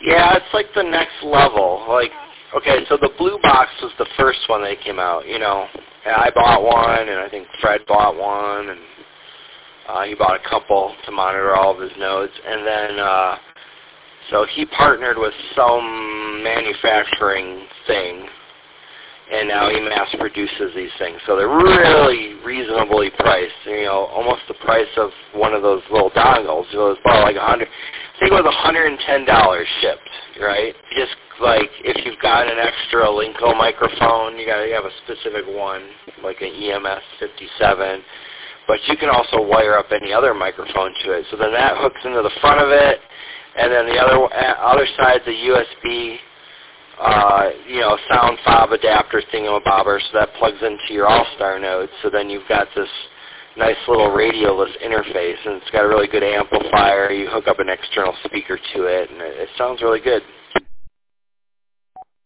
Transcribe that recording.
Yeah, it's like the next level. Like, okay, so the blue box was the first one that came out, you know. And I bought one, and I think Fred bought one, and he bought a couple to monitor all of his nodes. And then, so he partnered with some manufacturing thing, and now he mass produces these things. So they're really reasonably priced, you know, almost the price of one of those little dongles. So it was about like I think it was $110 shipped, right? Just like if you've got an extra Linko microphone, you have a specific one, like an EMS 57. But you can also wire up any other microphone to it. So then that hooks into the front of it, and then the other side's a USB, you know, sound fob adapter thingamabobber, so that plugs into your All-Star node. So then you've got this nice little radioless interface, and it's got a really good amplifier. You hook up an external speaker to it, and it sounds really good.